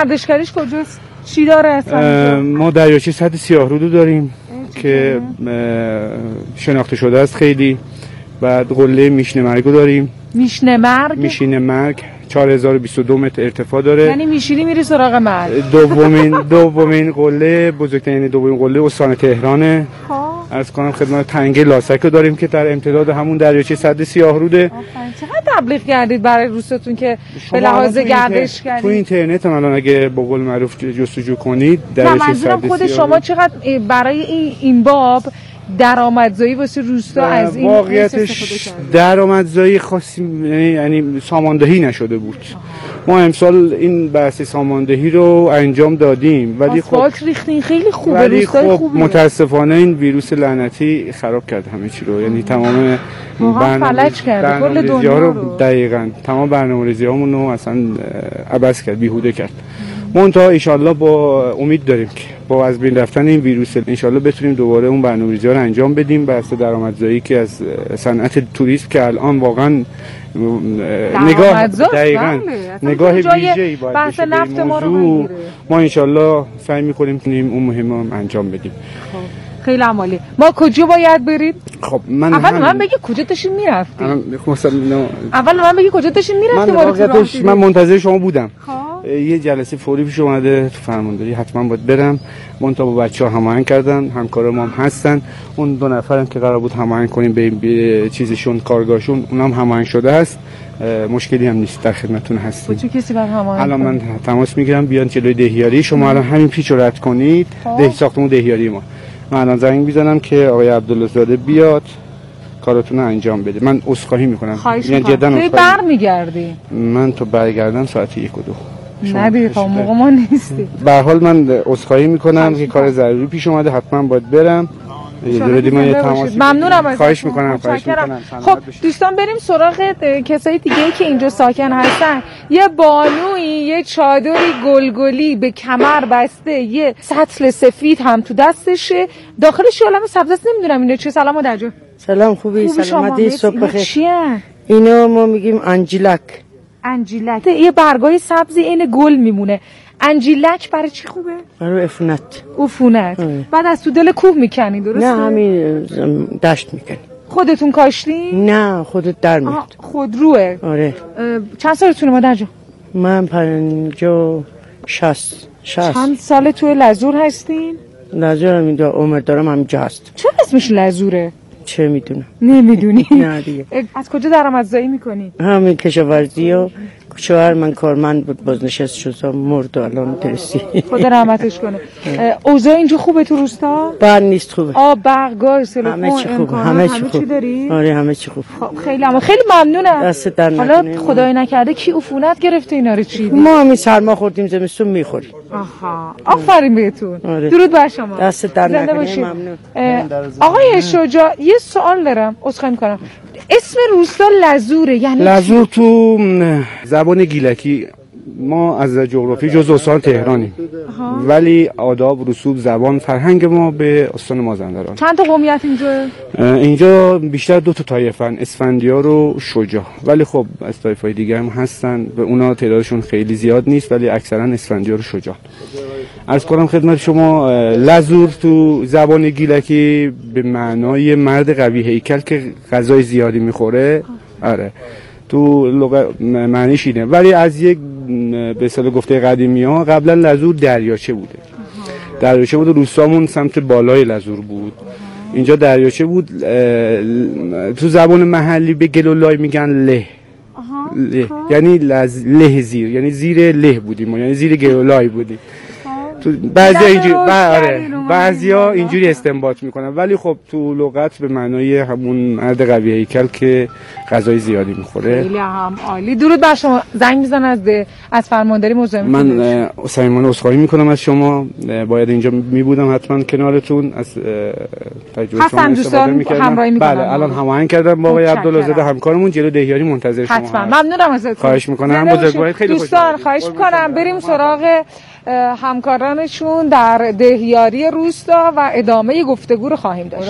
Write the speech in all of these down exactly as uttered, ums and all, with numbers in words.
گردشگریش کجاست؟ چی داره اصلا؟ ما دریاچه سد سیاهرودو داریم که شناخته شده است خیلی. بعد قله میشنه مرگو داریم. میشنه مرگ؟ میشینه مرگ چهار هزار و بیست و دو متر ارتفاع داره. یعنی میشینی میری سراغ مرگ. دومین دومین قله بزرگترین دومین قله استان تهرانه. عرض کنم خدمت تنگه لاسک رو داریم که در امتداد همون دریاچه سد سیاهروده. چقدر تبلیغ کردید برای روستون که به لحاظ گردشگری تو اینترنت هم الان اگه به قول معروف جستجو کنید دریاچه سد خود شما چقدر برای این این باب درآمدزایی واسه روستا از این واقعیتش درآمدزایی خاصی یعنی ساماندهی نشده بود. ما امسال این بحث ساماندهی رو انجام دادیم ولی خب ریختین خیلی خوبه ولی خب متاسفانه این ویروس لعنتی خراب کرد همه چی رو. یعنی تمام فلج کرد کل دنیا رو. دقیقاً تمام برنامه‌ریزیامون رو اصلا عبث کرد، بیهوده کرد. منتها ان شاءالله با امید داریم که با از بین رفتن این ویروس ان شاءالله بتونیم دوباره اون برنامه‌ریزی‌ها رو انجام بدیم. بحث درآمدزایی که از صنعت توریسم که الان واقعا نگاه دقیقاً نگاه ویژه‌ای باید بحث نفت ما رو ما ان شاءالله سعی می‌کنیم که اون مهمه هم انجام بدیم. خیلی عالی. ما کجا باید بریم؟ خب من اول من بگی کجا داشتین میرفتید؟ مثلا اول من بگی کجا داشتین میرفتید؟ من واقعیتش من منتظر شما بودم. یه جلسه فوری پیش اومده تو فرمانداری حتما باید برم. من تا با بچه‌ها هماهنگ کردن، همکار ما هم هستن. اون دو نفرم که قرار بود هماهنگ کنیم به, به چیزشون کارگاهشون اونم هماهنگ شده است. مشکلی هم نیست، در خدمتتون هستیم. چه کسی بعد هماهنگ الان من تماس میگیرم بیان جلوی دهیاری شما. الان همین پیچ رو رد کنید ده ساختمون دهیاری ما. من الان زنگ میزنم که آقای عبدالله زاده بیاد کاراتون رو انجام بده. من عذرخواهی میکنم. یعنی جدا عذرخواهی. برمیگردی؟ من تو برگردم ساعت یک و دو. نه دیگه تا موقع ما نیستی. به هر حال من عذرخواهی میکنم که کار ضروری پیش اومده، حتما باید برم. ممنونم ازت. خواهش میکنم خواهش میکنم. خب دوستان بریم سراغ کسایی دیگه که اینجا ساکن هستن. یه بانویی یه چادری گلگلی به کمر بسته، یه سطل سفید هم تو دستشه، داخلش یه عالمه سبزه است. نمیدونم اینا چیه. سلام درجا. سلام خوبی؟ سلامتی؟ صبح بخیر. چیه اینا؟ ما میگیم انجیلک. انجیلک یه برگای سبزی این گل میمونه. انجیلک برای چی خوبه؟ برای عفونت. عفونت. بعد از تو دل کوه میکنی درسته؟ نه همین دشت میکنی. خودتون کاشتین؟ نه خودت در میاد. خودروه؟ آره. چند سالتونه مادر جان؟ من پنجاه شصت. شصت. چند سال توی لزور هستین؟ لزور هم اینجا عمر دارم همینجا هست. چه اسمش لزوره؟ چه میدونم. نمیدونی؟ نه دیگه. از کجا درآمدزایی میکنی؟ همین کشاورزی و شوهر من کارمند بود بازنشست شد مرد و الان درستی. خدا رحمتش کنه. اوضاع اینجا خوبه تو روستا؟ بد نیست خوبه. آب برق گاز تلفن همه چی خوبه. همه چی خوبه. داری؟ آره همه چی خوبه. خب خیلی اما خیلی ممنونم. دست در نکنه. حالا خدای نکرده کی عفونت گرفته اینا رو چیدی؟ ما همین سرما خوردیم زمستون میخوریم. آها آفرین بهتون. آره. درود بر شما. دست در نکنه. ممنون. آقای شجاع یه سوال دارم. عذرخواهی میکنم. اسم روستا لزوره یعنی لزور تو زبان گیلکی ما از جغرافی جز استان تهرانیم ولی آداب، رسوم، زبان، فرهنگ ما به استان مازندران. چند تا قومیت اینجا؟ اینجا بیشتر دو تا طایفن، اسفندیار و شجاع، ولی خب از طایف‌های دیگه هم هستن به اونا تعدادشون خیلی زیاد نیست ولی اکثرا اسفندیار و شجاع. عرض کنم خدمت شما لزور تو زبان گیلکی به معنای مرد قوی هیکل که غذای زیادی میخوره. آره تو لغت معنیش اینه ولی از یک به اصطلاح گفته قدیمی ها قبلا لزور دریاچه بوده. دریاچه بود و روستامون سمت بالای لزور بود. اینجا دریاچه بود. تو زبان محلی به گلولای میگن له. له یعنی لز... له زیر یعنی زیر له بودیم یعنی زیر گلولای بودیم. تو بعضیا اینجوری آره بعضیا اینجوری استنباط میکنن ولی خب تو لغت به معنای همون مرد قوی هیکل که غذای زیادی میخوره. خیلی هم عالی. درود بر شما. زنگ میزنن از از فرمانداری مزاحم. من صمیمانه عذرخواهی میکنم از شما. باید اینجا میبودم حتما کنارتون. از تجربه شما استفاده میکردم. بله الان هماهنگ کردم با آقای عبدالله زاده همکارمون جلو دهیاری منتظر شما. حتما ممنونم ازتون. خواهش میکنم. بزرگوارید خیلی خوشحالم. دوستان خواهش میکنم بریم سراغ همکارانشون در دهیاری روستا و ادامه گفتگو رو خواهیم داشت.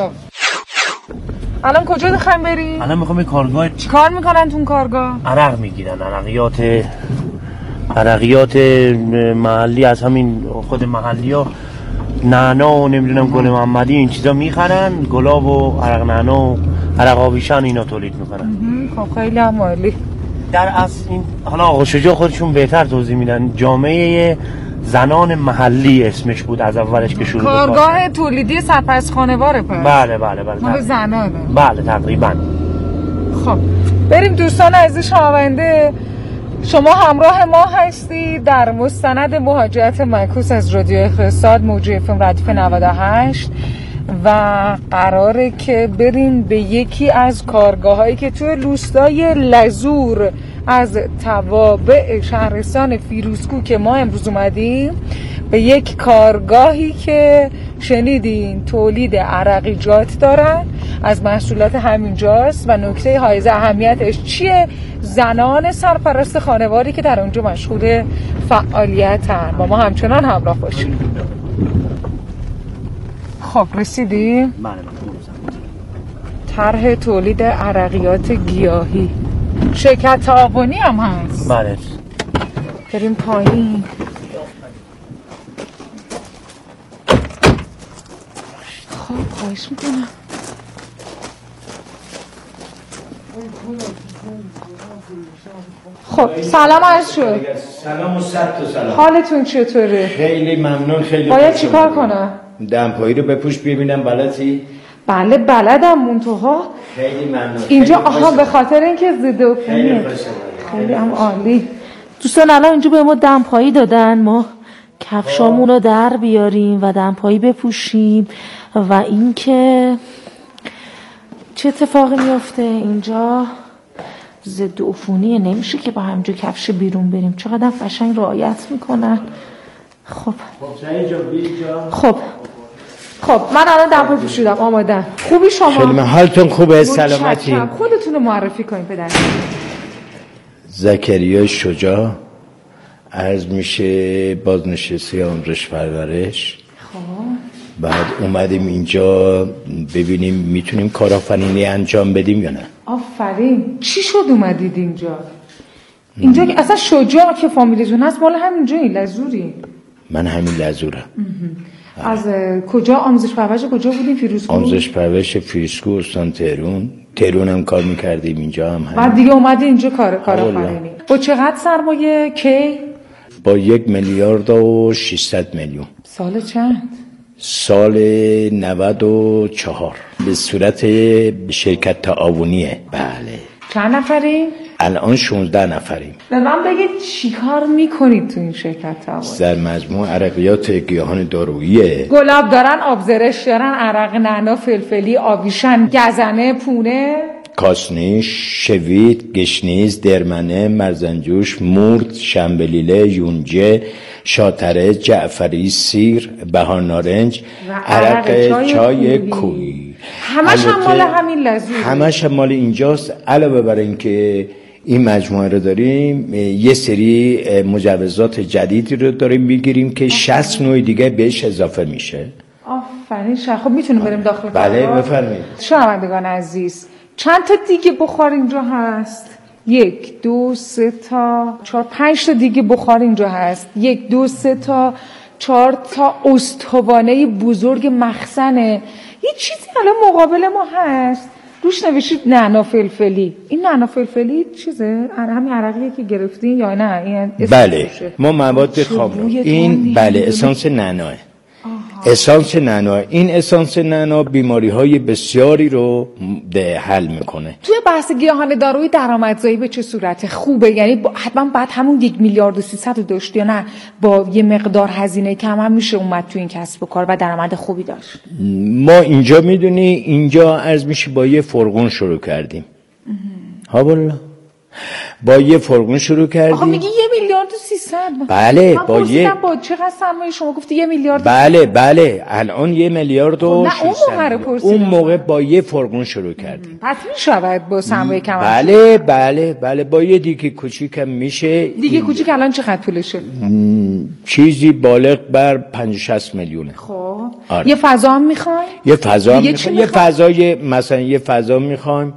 الان کجا میخوایم بریم؟ الان میخوام کارگاه. چی کار میکنن تو کارگاه؟ عرق میگیرن، عرقیات عرقیات محلی از همین خود محلی ها نعنا و نمیدونم گل محمدی این چیزا میخرن، گلاب و عرق نعنا و عرق آویشن اینا تولید میکنن. خب خیلی هم عالی. در اصل این حالا آقا شجاع خودشون بهتر توضیح میدن، جامعه زنان محلی اسمش بود از اولش که شروع کارگاه تولیدی سرپرست خانواره پس. بله بله بله مال زنانه. بله تقریبا. خب بریم دوستان عزیز شنونده، شما همراه ما هستید در مستند مهاجرت معکوس از رادیو اقتصاد موج اف ام ردیف نود و هشت و قراره که بریم به یکی از کارگاهایی که توی روستای لزور از توابع شهرستان فیروزکو که ما امروز اومدیم، به یک کارگاهی که شنیدین تولید عرقیجات دارن از محصولات همینجاست و نکته حائز اهمیتش چیه؟ زنان سرپرست خانواری که در اونجا مشغول فعالیتن. با ما همچنان همراه باشید. خب رسیدیم؟ بله بله. طرح تولید عرقیات گیاهی، شرکت تعاونی هم هست. بله. بریم پایین. خب خواهش میکنم. خب سلام عرض شد. سلام و صد تا سلام. حالتون چطوره؟ خیلی ممنون. خیلی باید چیکار کنم؟ دمپایی رو بپوش ببینم بلدی؟ بله بلدم. منتها خیلی ممنون. اینجا آها به خاطر اینکه ضد عفونیه. خیلی هم عالی. دوستان الان اینجا به ما دمپایی دادن، ما کفشامون رو در بیاریم و دمپایی بپوشیم و اینکه چه اتفاقی میفته اینجا ضد عفونیه، نمیشه که با همینجا کفش بیرون بریم. چقدر قشنگ رعایت میکنن. خب خب خب من الان دمپایی پوشیدم، آمادم. خوبی شما؟ خیلی من حالتون خوبه؟ سلامتی؟ خودتون رو معرفی کنید پدر. زکریا شجاع، عرض میشه بازنشسته آموزش پرورش. خب بعد اومدیم اینجا ببینیم میتونیم کارآفرینی انجام بدیم یا نه. آفرین. چی شد اومدید اینجا؟ اینجا که اصلا شجاع که فامیلیتون هست مال همینجا این لزوری؟ من همین لزورم. از کجا آموزش پرورش کجا بودیم؟ فیروزکو؟ آموزش پرورش فیروزکو استان تهران. تهران هم کار میکردیم، اینجا هم همین. بعد دیگه اومدی اینجا کار کارآفرینی. با چقدر سرمایه کی؟ با یک میلیارد و ششصد میلیون. سال چند؟ سال نود و چهار به صورت شرکت تعاونیه. بله. چند نفری؟ الان شانزده نفریم. به من بگید چیکار میکنید تو این شرکت تعاونی؟ در مجموع عرقیات گیاهان داروییه. گلاب دارن، آبزرش دارن، عرق نعنا، فلفلی، آویشن، گزنه، پونه، کاسنیش، شوید، گشنیز، درمنه، مرزنجوش، مورد، شنبلیله، یونجه، شاتره، جعفری، سیر، بهار نارنج، عرق چای, چای کوهی. همش هم مال همین لزوره. همش هم مال اینجاست. علاوه بر این که این مجموعه رو داریم، یه سری مجوزات جدیدی رو داریم میگیریم که شصت نوع دیگه بهش اضافه میشه. آفرین. خب میتونیم بریم داخل؟ بله بفرمایید. شنوندگان عزیز، چند تا دیگه بخار اینجا هست؟ یک دو سه تا چهار پنج تا دیگه بخار اینجا هست. یک دو سه تا چهار تا استوانه بزرگ مخزنه. یه چیزی الان مقابل ما هست روش نوشید نعنا فلفلی. این نعنا فلفلی چیزه؟ همین عرقیه که گرفتین یا نه؟ این بله ما مواد خام این بله اسانس نعناه. اسانس نعنا. این اسانس نعنا بیماری های بسیاری رو حل میکنه. توی بحث گیاهان دارویی درآمدزایی به چه صورته؟ خوبه؟ یعنی حتما بعد همون یک میلیارد و سیصد رو داشت یا نه با یه مقدار هزینه کم هم میشه اومد تو این کسب و کار و درآمد خوبی داشت؟ ما اینجا میدونی اینجا عرض میشه با یه فرغون شروع کردیم. ها والله با یه فرغون شروع کردیم. آخه میگی یه میلیارد و سیصد؟ بله با یه با چقدر سرمایه شما گفتی یه میلیارد؟ بله بله الان یه میلیارد و نه اون موقع رو پرسیدم. اون موقع با یه فرغون شروع کردیم. پس میشود با سرمایه کم؟ بله بله بله با یه دیگه کوچیکم میشه. دیگه کوچیک الان چقدر پولشه؟ چیزی بالغ بر پنجاه شصت میلیونه. خب آره. یه فضا هم میخوایم؟ یه فضا هم میخوایم. یه فضای مثلا یه فضا میخوایم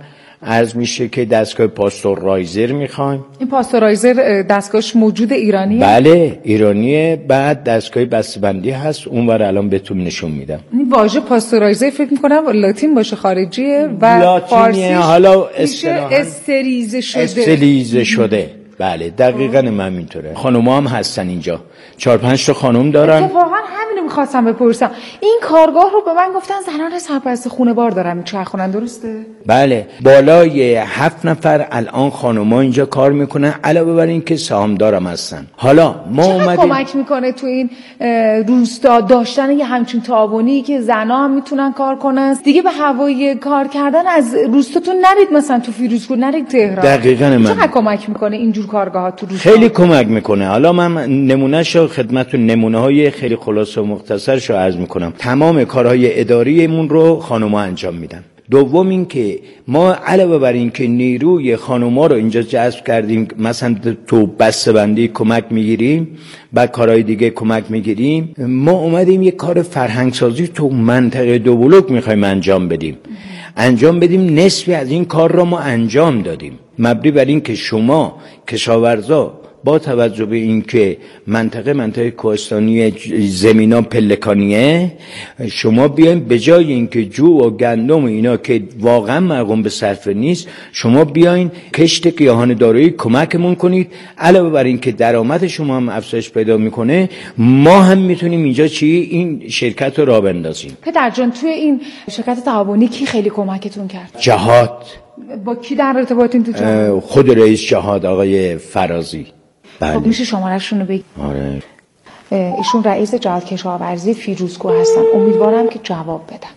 عرض میشه که دستگاه پاستورایزر میخوایم. این پاستورایزر دستگاهش موجود ایرانیه؟ بله ایرانیه. بعد دستگاه بسته‌بندی هست اونور الان بهتون نشون میدم. این واژه پاستورایزر فکر میکنم لاتین باشه خارجیه و فارسیش حالا استریزه شده. استریزه شده. بله دقیقاً من اینطوره. خانوما هم هستن اینجا، چهار پنج تا خانم دارن. اتفاقا همینو میخواستم بپرسم، این کارگاه رو به من گفتن زنان سرپرست خونه بار دارن میچرخونن، درسته؟ بله بالای هفت نفر الان خانوما اینجا کار میکنن، علاوه بر این که سهامدارم هستن. حالا ما اومدیم کمک میکنه تو این روستا داشتن یه همچین تعاونی که زنا هم میتونن کار کنن دیگه؟ به هوای کار کردن از روستاتون نرید، مثلا تو فیروزکوه نرید تهران. دقیقاً من چقدر کمک میکنه اینجور کارگاه تو روستا؟ خیلی کمک میکنه. حالا من نمونهشو خدمتتون، نمونه های خیلی خلاصه و مختصرشو عرض میکنم. تمام کارهای اداریمون رو خانوما انجام میدن. دوم این که ما علاوه بر این که نیروی خانوما رو اینجا جذب کردیم، مثلا تو بسته‌بندی کمک میگیریم، بعد کارهای دیگه کمک میگیریم، ما اومدیم یه کار فرهنگسازی تو منطقه دو بلوک میخوایم انجام بدیم. انجام بدیم نصفی از این کار رو ما انجام دادیم، مبنی بر این که شما کشاورزا با توجه به اینکه منطقه منطقه کوهستانی زمینا پلکانیه، شما بیاین به جای اینکه جو و گندم و اینا که واقعا مرغوم به صرفه نیست، شما بیاین کشت گیاهان دارویی کمکمون کنید. علاوه بر این که درآمد شما هم افزایش پیدا میکنه، ما هم میتونیم اینجا چی این شرکت رو راه بندازیم. پدر جان توی این شرکت تعاونی کی خیلی کمکتون کرد؟ جهاد. با کی در ارتباطین تو جهاد؟ خود رئیس جهاد آقای فرازی. بله. خب میشه شماره‌شون رو بگید؟ آره. ایشون رئیس جهاد کشاورزی فیروزکوه هستن. امیدوارم که جواب بدن.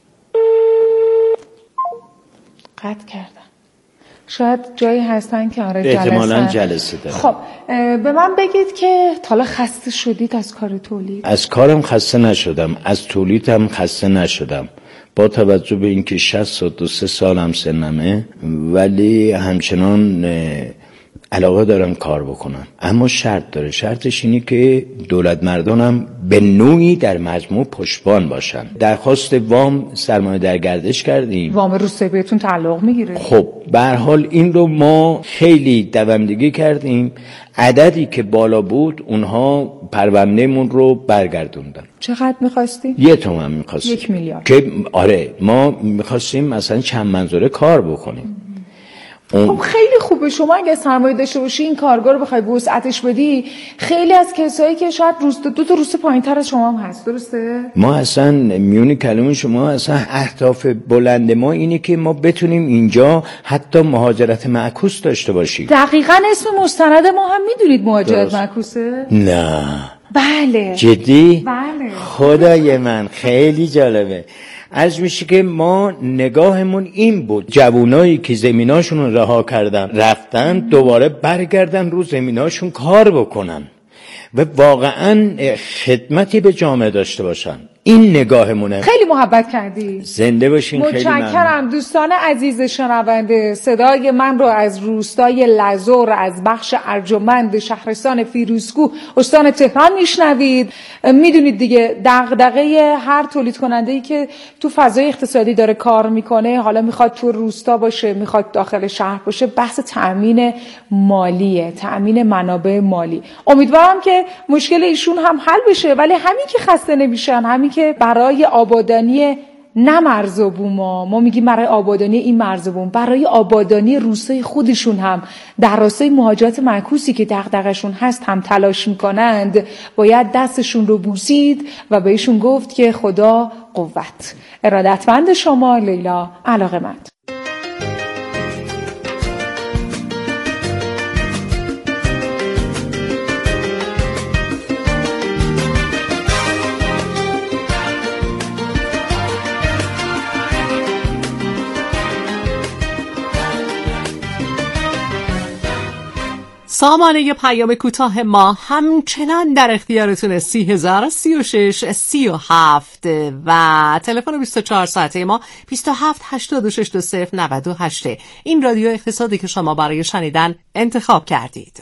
قطع کردن. شاید جایی هستن که آره جلسه. احتمالاً جلسه دارن. خب به من بگید که حالا خسته شدید از کار تولید؟ از کارم خسته نشدم، از تولیدم خسته نشدم. با توجه به اینکه شصت و سه سالم سنمه، ولی همچنان علاقه دارم کار بکنم. اما شرط داره. شرطش اینه که دولت مردانم به نوعی در مجموع پشتبان باشن. درخواست وام سرمایه در گردش کردیم. وام روسیه بهتون تعلق میگیره؟ خب به هر حال این رو ما خیلی دوامدگی کردیم. عددی که بالا بود اونها پروندهمون رو برگردوندن. چقدر میخواستی؟ یه تومن میخواستیم. یک میلیارد. که آره ما میخواستیم مثلا چند منظوره کار بکنیم. خب خیلی خوبه. شما اگه سرمایه داشته باشی این کارگاه رو بخوای وسعتش بدی، خیلی از کسایی که شاید روست دو تا روست پایین‌تر از شما هم هست، درسته؟ ما اصلا میون کلمه شما اصلا اهداف بلند ما اینه که ما بتونیم اینجا حتی مهاجرت معکوس داشته باشیم. دقیقاً اسم مستند ما هم میدونید مهاجرت معکوسه؟ نه. بله. جدی؟ بله. خدای من خیلی جالبه. از میشه که ما نگاهمون این بود، جوانایی که زمیناشون رو رها کردن رفتن دوباره برگردن رو زمیناشون کار بکنن و واقعا خدمتی به جامعه داشته باشن. این نگاهمونه. خیلی محبت کردی. زنده باشین. خیلی ممنون. متشکرم. دوستان عزیز شنونده، صدای من رو از روستای لزور از بخش ارجمند شهرستان فیروزکوه استان تهران میشنوید. میدونید دیگه دغدغه هر تولید کننده‌ای که تو فضای اقتصادی داره کار میکنه، حالا میخواد تو روستا باشه میخواد داخل شهر باشه، بحث تأمین مالیه، تأمین منابع مالی. امیدوارم که مشکل ایشون هم حل بشه، ولی همین که خسته نمیشن، همین که برای آبادانی نه مرزبون ما ما میگیم برای آبادانی این مرزبون، برای آبادانی روستای خودشون هم در راستای مهاجرت معکوسی که دغدغه‌شون هست هم تلاش میکنند، باید دستشون رو بوسید و بهشون گفت که خدا قوت. ارادتمند شما، لیلا علاقه‌مند. سامانه پیام کوتاه ما همچنان در اختیارتون سی هزار سی و شش سی و هفت و تلفن بیست و چهار ساعته ما بیست و هفت هشتاد و شش دو صفر نود و هشت. این رادیو اقتصادی که شما برای شنیدن انتخاب کردید.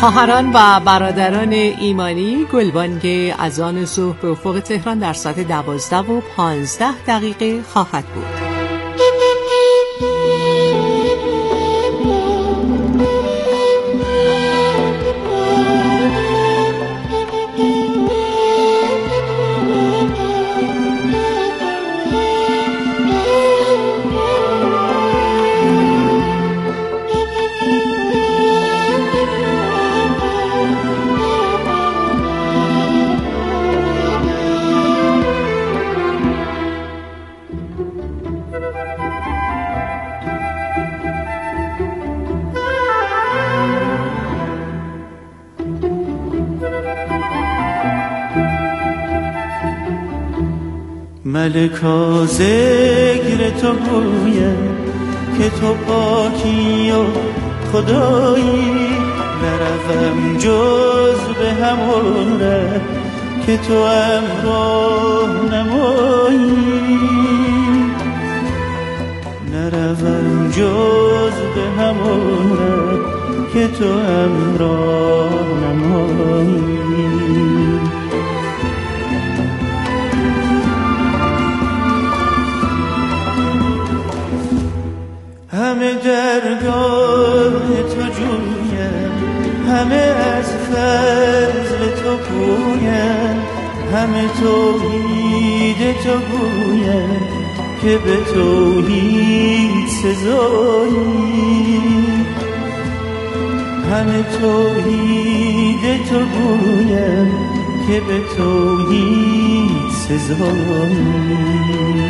خواهران و برادران ایمانی، گلبانگ اذان ظهر به افق تهران در ساعت دوازده و پانزده دقیقه خواهد بود. ملکا ذکر تو گویم که تو پاکی و خدایی، نروم جز به همون ره که تو امراه نمایی، نروم جز به همون ره که تو امراه نمایی. همه درگاه تو جویم، همه از فضل تو پویم، همه توحید تو گویم که به توحید سزایی، همه توحید تو گویم که به توحید سزایی.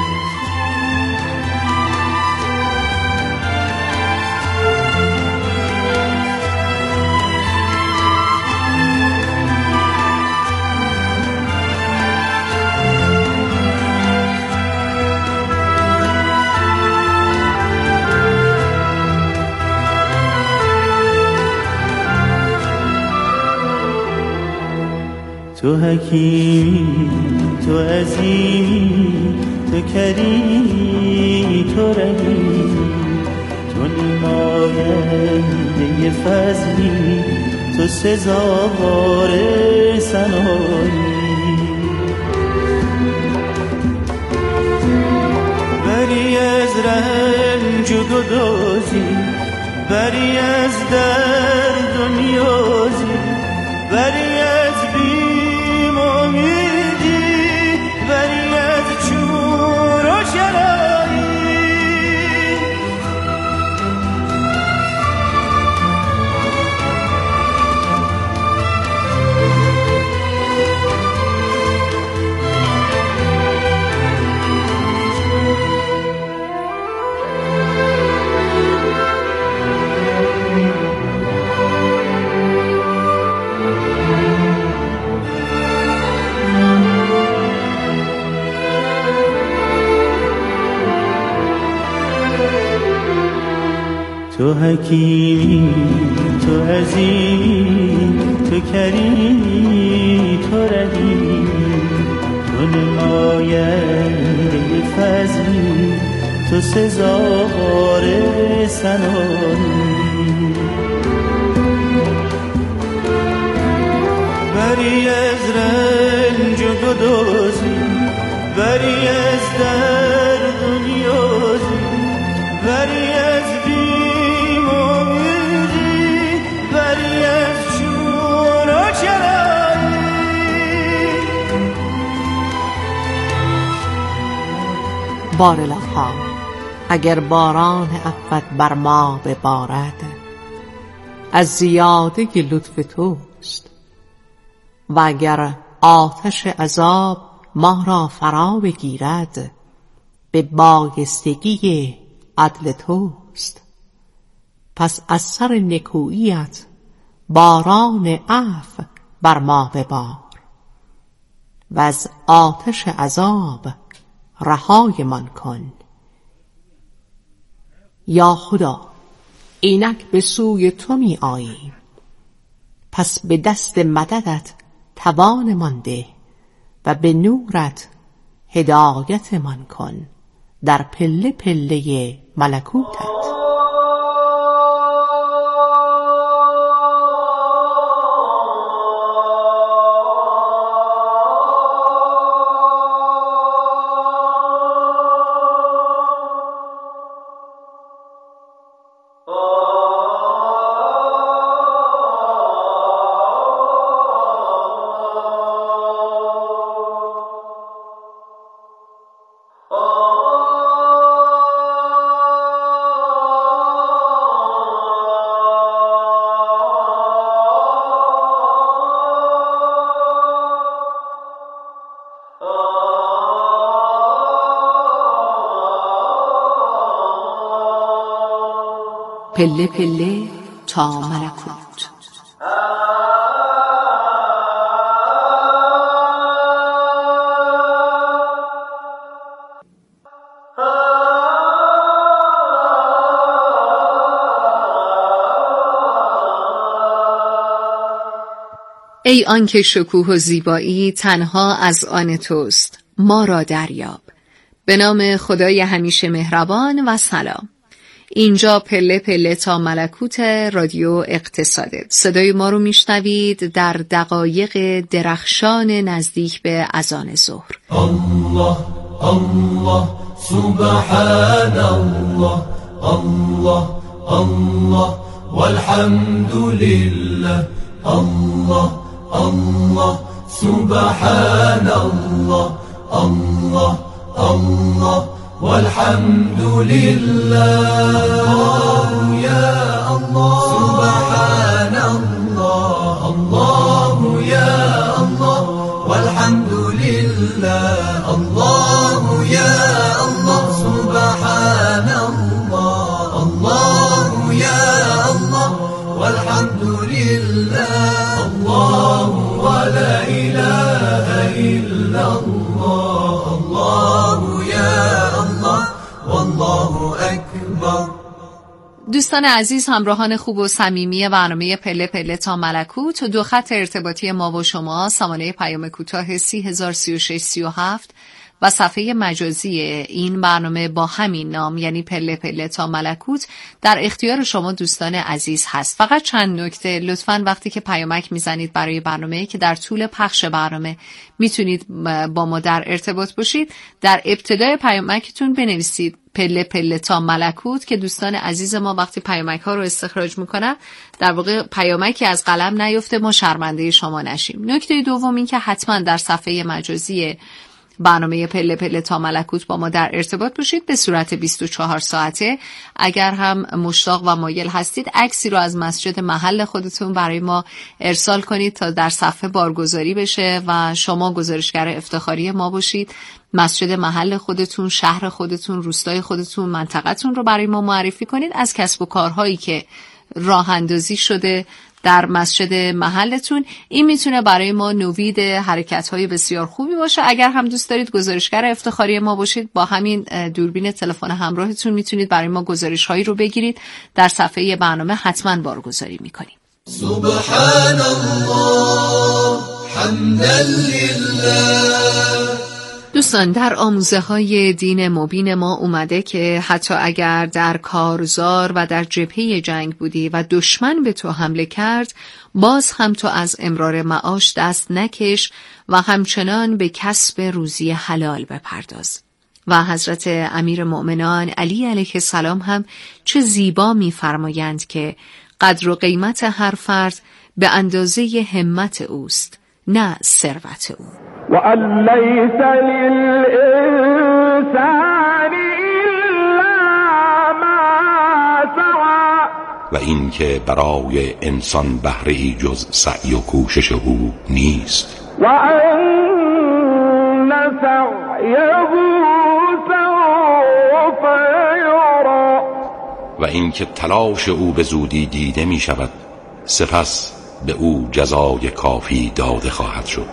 تو حکیمی، تو عظیمی، تو کریمی، تو رحیمی، تو نماینده فضلی، تو سزاوار ثنایی. بری از رنج و گدازی، بری از درد و نیازی، بری از بیم و امیدی، بری از چور و چرایی. تو حکیمی، تو عظیمی، تو کریمی، تو رحیمی، تو نماینده فضلی، تو سزاوار ثنایی. بری از رنج و گدازی، بری از درد و نیازی، بری از بیم و امیدی، بری از چون و چرایی. بارالها، اگر باران عفوت بر ما ببارد، از زیاده لطف توست، و اگر آتش عذاب ما را فرا بگیرد، به بایستگی عدل توست. پس از سر نکوییت باران عفو بر ما ببار، و از آتش عذاب رهایمان کن. یا خدا، اینک به سوی تو می آییم، پس به دست مددت توانمان ده، و به نورت هدایتمان کن در پله پله ملکوتت. پله پله تا ملکوت. ای آنکه شکوه و زیبایی تنها از آن توست، ما را دریاب. به نام خدای همیشه مهربان و سلام. اینجا پله پله تا ملکوت رادیو اقتصاده. صدای ما رو میشنوید در دقایق درخشان نزدیک به اذان ظهر. الله الله سبحان الله الله الله والحمد لله الله الله سبحان الله الله الله والحمد لله يا الله سبحان الله الله يا الله والحمد لله الله يا الله سبحان الله الله يا الله والحمد لله الله ولا إله إلا الله الله يا الله والله أكبر. دوستان عزیز، همراهان خوب و صمیمی برنامه پله پله تا ملکوت، دو خط ارتباطی ما و شما سامانه پیام کوتاه سی هزار سی و شش سی و هفت و صفحه مجازی این برنامه با همین نام، یعنی پله پله تا ملکوت، در اختیار شما دوستان عزیز هست. فقط چند نکته، لطفاً وقتی که پیامک میزنید برای برنامه که در طول پخش برنامه میتونید با ما در ارتباط باشید، در ابتدای پیامکتون بنویسید پله پله تا ملکوت که دوستان عزیز ما وقتی پیامک ها رو استخراج میکنن در واقع پیامکی از قلم نیفته، ما شرمنده شما نشیم. نکته دوم این که حتما در صفحه مجازی برنامه پله پله تا ملکوت با ما در ارتباط باشید به صورت بیست و چهار ساعته. اگر هم مشتاق و مایل هستید عکسی رو از مسجد محل خودتون برای ما ارسال کنید تا در صفحه بارگذاری بشه و شما گزارشگر افتخاری ما باشید. مسجد محل خودتون، شهر خودتون، روستای خودتون، منطقتون رو برای ما معرفی کنید از کسب و کارهایی که راه اندازی شده در مسجد محلتون. این میتونه برای ما نوید حرکت‌های بسیار خوبی باشه. اگر هم دوست دارید گزارشگر افتخاری ما باشید، با همین دوربین تلفن همراهتون میتونید برای ما گزارش‌هایی رو بگیرید. در صفحه برنامه حتما بارگذاری میکنیم. سبحان الله حمدا لله. دوستان، در آموزه های دین مبین ما اومده که حتی اگر در کارزار و در جبهه جنگ بودی و دشمن به تو حمله کرد، باز هم تو از امرار معاش دست نکش و همچنان به کسب روزی حلال بپرداز. و حضرت امیر مؤمنان علی علیه السلام هم چه زیبا می‌فرمایند که قدر و قیمت هر فرد به اندازه همت اوست، نه ثروت او. وأن ليس للإنسان إلا ما سعى. و این که برای انسان بهره‌ای جز سعی و کوشش او نیست. وأن سعيه سوف يرى. و این که تلاش او به زودی دیده می شود، سپس به او جزای کافی داده خواهد شد.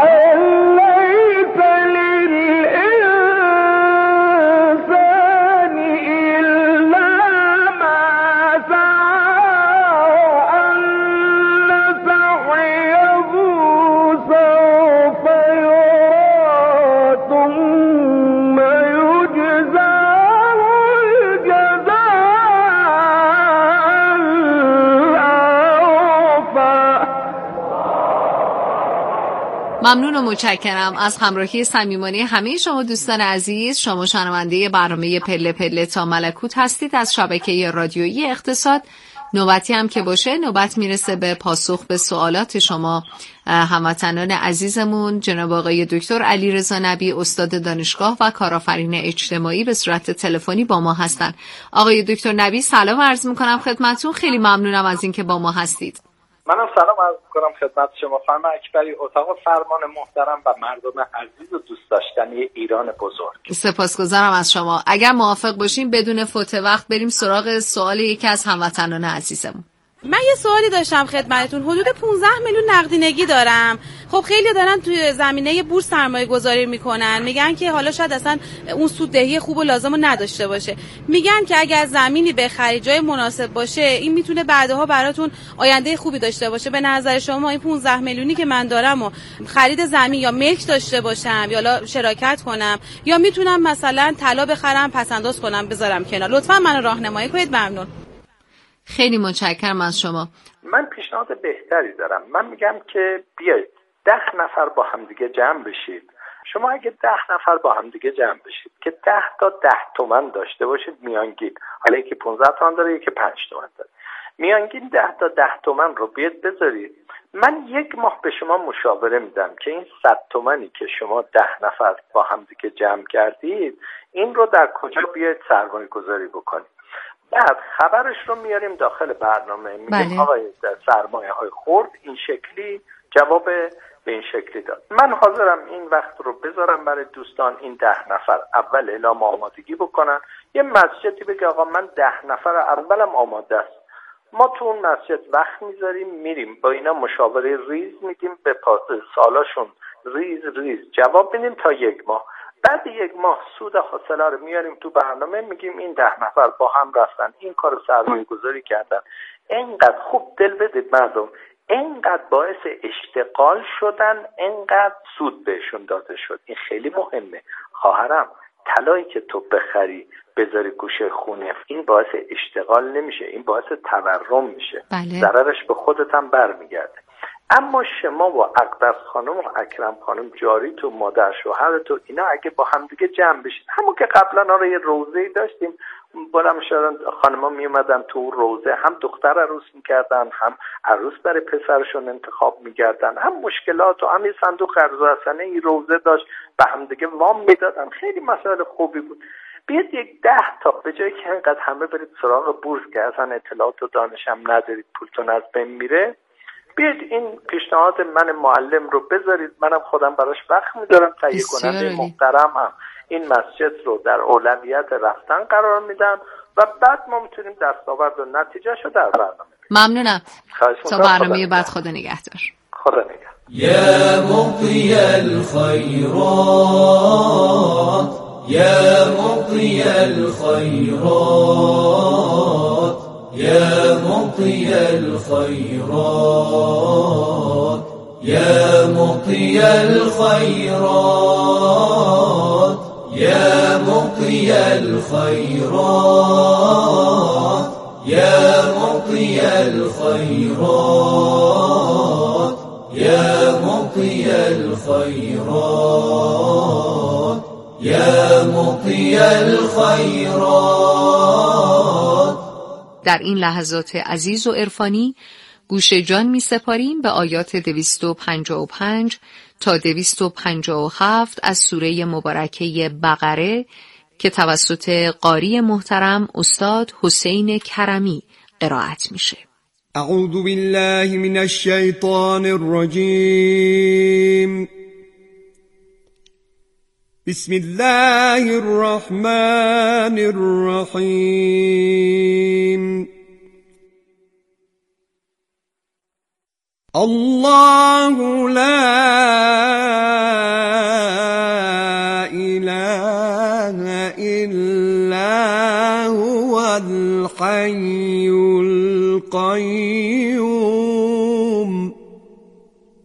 ممنون و متشکرم از همراهی صمیمانه همه شما دوستان عزیز. شما شنونده برنامه پله پله تا ملکوت هستید از شبکه رادیویی اقتصاد. نوبتی هم که باشه نوبت میرسه به پاسخ به سوالات شما هموطنان عزیزمون. جناب آقای دکتر علیرضا نبی، استاد دانشگاه و کارآفرین اجتماعی، به صورت تلفنی با ما هستن. آقای دکتر نبی سلام عرض میکنم خدمتتون. خیلی ممنونم از اینکه با ما هستید. منم سلام عرض می‌کنم خدمت شما خانم اکبری، اتاق فرمان محترم و مردم عزیز و دوست داشتنی ایران بزرگ. سپاسگزارم از شما. اگر موافق باشین بدون فوت وقت بریم سراغ سوال یکی از هموطنان عزیزمون. من یه سوالی داشتم خدمتتون. حدود پانزده میلیون نقدینگی دارم. خب خیلی دارن توی زمینه بورس سرمایه گذاری میکنن، میگن که حالا شاید اصلا اون سوددهی خوب و لازم رو نداشته باشه. میگن که اگر زمینی بخری جای مناسب باشه این میتونه بعدها براتون آینده خوبی داشته باشه. به نظر شما این پانزده میلیونی که من دارم و خرید زمین یا ملک داشته باشم یا شراکت کنم یا میتونم مثلا طلا بخرم پسنداز کنم بذارم کنار؟ لطفا منو راهنمایی کنید، ممنون. خیلی متشکرم از شما. من پیشنهاد بهتری دارم. من میگم که بیایید ده نفر با همدیگه جمع بشید. شما اگه ده نفر با همدیگه جمع بشید که ده تا ده تومن داشته باشید میانگین، حالا یکی پانزده تومن داره یکی پنج تومن داره، میانگین ده تا ده تومن رو بیاد بذارید. من یک ماه به شما مشاوره میدم که این صد تومنی که شما ده نفر با همدیگه جمع کردید این رو در کجا بیاید سرمایه گذاری بکنید. بعد خبرش رو میاریم داخل برنامه، میگیم بله. آقای سرمایه های خورد این شکلی جواب به این شکلی داد. من حاضرم این وقت رو بذارم برای دوستان این ده نفر اول اعلام آمادگی بکنن. یه مسجدی بگه آقا من ده نفر اولم آماده است، ما تو اون مسجد وقت میذاریم میریم با اینا مشاوره ریز میدیم، به سالاشون ریز ریز جواب میدیم تا یک ماه. بعد یک ماه سود حاصله رو میاریم تو برنامه، میگیم این ده نفر با هم رفتن این کار سرمایه گذاری کردن، اینقدر خوب دل بدید مردم، اینقدر باعث اشتغال شدن، اینقدر سود بهشون داده شد. این خیلی مهمه. خواهرم طلایی که تو بخری بذاری گوشه خونه این باعث اشتغال نمیشه، این باعث تورم میشه. بله. ضررش به خودت هم برمیگرده. اما شما و اقدس خانم و اکرم خانم جاری تو مادر شوهر تو اینا اگه با هم دیگه جمع بشید، همون که قبلا آره یه روزه‌ای داشتیم بالا میشدن خانم‌ها میومدن تو روزه، هم دختر عروس میکردن هم عروس برای پسرشون انتخاب میکردن، هم مشکلات و هم یه صندوق قرض حسنه ای روزه داشت به هم دیگه وام میدادن. خیلی مسائل خوبی بود. بیاد یک ده تا به جایی که اینقدر همه برید سراغ بورس که اصلا اطلاعات و دانش هم ندارید پولتون از بین میره، بیاید این پیشنهاد من معلم رو بذارید، منم خودم براش وقت میذارم، تهیه کننده محترم هم این مسجد رو در اولویت رفتن قرار میدم و بعد ما میتونیم دستاورد و نتیجهش رو در برنامه. ممنونم. تا برنامه بعد خدا نگهدار. خدا نگهدار. یا مقضی الخیرات یا مقضی الخیرات یا مقضی الخیرات یا مقضی الخیرات یا مقضی الخیرات یا مقضی الخیرات یا مقضی الخیرات یا مقضی الخیرات. در این لحظات عزیز و عرفانی گوش جان می سپاریم به آیات دویست و پنجاه و پنج تا دویست و پنجاه و هفت از سوره مبارکه بقره که توسط قاری محترم استاد حسین کرمی قرائت میشه. اعوذ بالله من الشیطان الرجیم. بسم الله الرحمن الرحیم. الله لا اله الا هو الحي القيوم